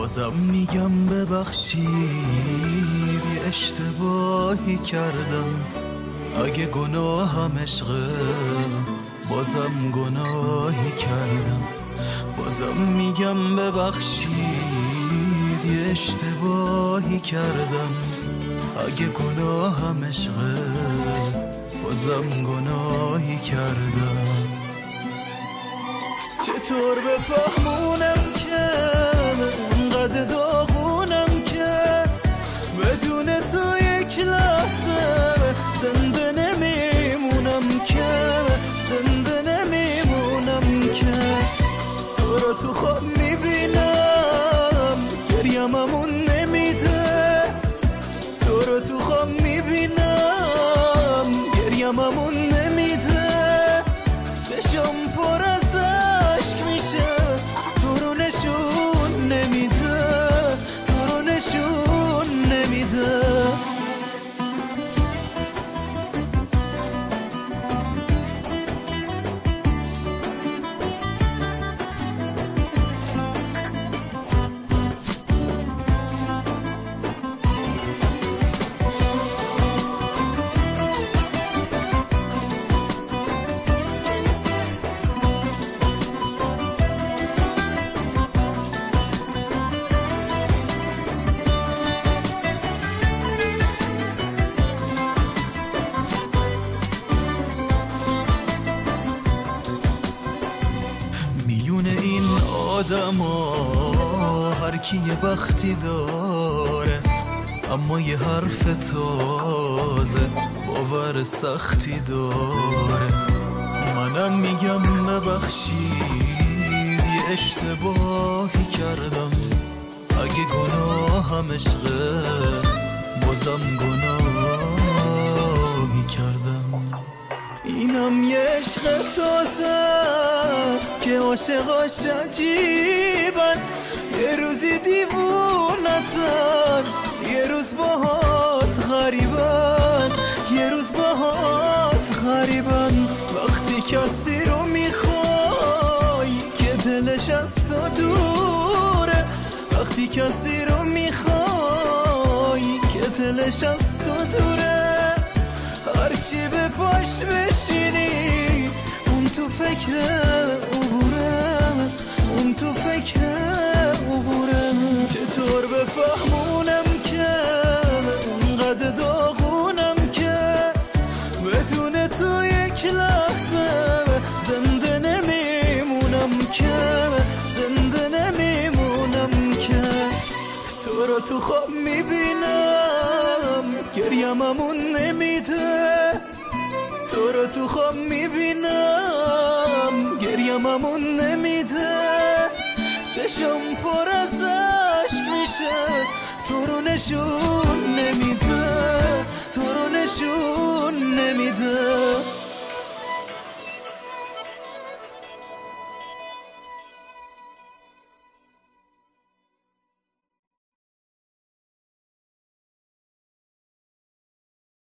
بازم میگم ببخشید یه اشتباهی کردم. اگه گناهم عشقه بازم گناهی کردم. بازم میگم ببخشید یه اشتباهی کردم. اگه گناهم عشقه بازم گناهی کردم. چطور بفهمونم که انقدر داغونم که بدون تو یک لحظه زنده نمیمونم که زنده نمیمونم که تو رو تو خواب میبینم گریممون نمیده. تو رو تو خواب میبینم گریممون نمیده. چشم پر از عشق میشه تو رو نشون نمیده. تو رو نشون نمیده. میونه این آدم ها هر کی یه بختی داره، اما یه حرف تازه باور سختی داره. منم میگم ببخشید یه اشتباهی کردم. اگه گناهم عشقه بازم گناهی کردم. اینم یه عشق تازه است که عاشقاش عجیبن. یه روزی دیوونتن یه روز باهات غریبن. یه روز باهات غریبن. وقتی کسی رو میخوای که دلش از تو دوره. وقتی کسی رو میخوای که دلش از تو دوره. هرچی به پاش بشینی اون تو فکر عبوره. اون تو فکر عبوره. چطور بفهمونم که انقدر داغونم که بدون تو یک لحظه زنده نمیمونم که زنده نمیمونم که تو رو تو خواب میبینم گریممون نمیده. تو رو تو خواب میبینم گریممون نمیده. چشم پر از عشق میشه تو رو نشون نمیده. تو رو نشون نمیده.